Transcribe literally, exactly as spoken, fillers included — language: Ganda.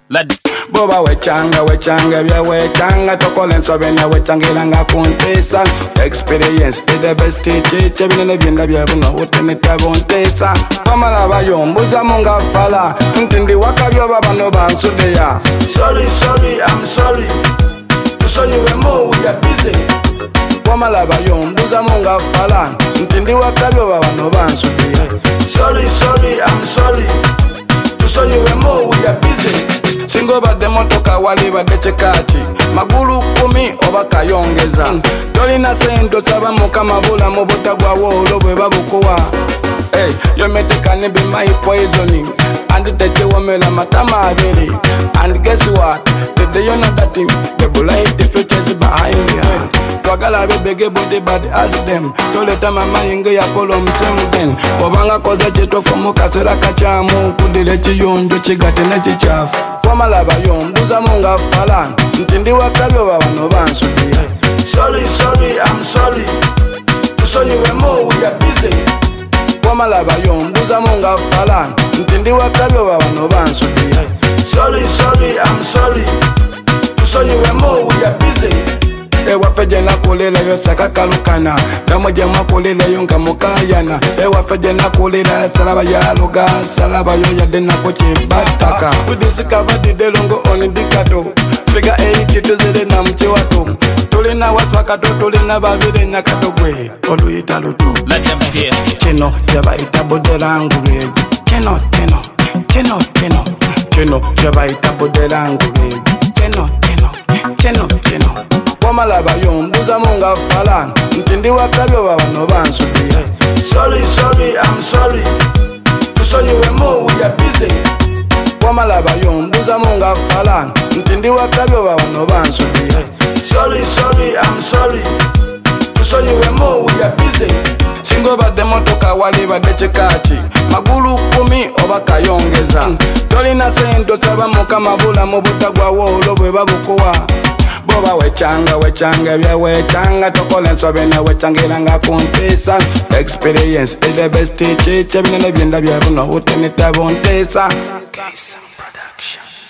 Let Boba wechanga wechanga bya wechanga tokole nsobenya wechangira nga kuntesa experience is the best teacher binene byenda bya buno utene tabontesa pamala bayombuza munga fala ntindi wakabyo babano bansudeya sorry sorry I'm sorry tusonyiwe mo we are busy pamala bayombuza munga fala ntindi wakabyo babano bansudeya sorry sorry I'm sorry tusonyiwe mo we are busy Singo bade motoka wali bade chekati magulu kumi oba kayongeza mm. Tolina sento saba mukama bula mubota gwa wolo bwe babukuwa Hey, you made can be my poisoning and the day wamela matama abiri and guess what the day you know that thing the bullet the futures behind me twagala bebege body bad as them toleta mama yinge ya polo msemuden obanga koza cheto fomu kasera kachamu kudile chiyonjo chigate na chichafu kwamalaba yombuza munga fala ntindi wakabyo babano bansudi sorry sorry I'm sorry tusonyiwe mo we are busy kwamalaba yombuza munga fala ntindi wakabyo babano bansudi sorry sorry I'm sorry tusonyiwe mo we are busy Ewa feje na kulila yo saka kalukana Namoje makulila yo nga mukayana Ewa feje na kulila salaba ya luga Salaba yo ya dena kochi bataka Udisika vadi de longo oni dikato Figa eighty tuzele na mchi watu Tulina waswaka tu tulina babide nyakato kwe Olu italutu let them fear. Chino jaba itabodela anguregi Chino chino chino chino Chino jaba itabodela anguregi Chino chino chino chino Kwamalaba yombuza munga fala ntindi wakabyo babano bansudi sorry sorry I'm sorry tusonyiwe mo we are busy Kwamalaba yombuza munga fala ntindi wakabyo babano bansudi sorry sorry I'm sorry tusonyiwe mo we are busy Singo bade motoka wali bade chekati magulu kumi oba kayongeza Tolina sento saba mukama bula mubuta gwa wolo bwe babukuwa Boba wechanga wechanga bya wechanga tokole nsobenya wechangira nga kuntesa experience is the best teacher binene byenda bya buno utene tabontesa K-Sound Production.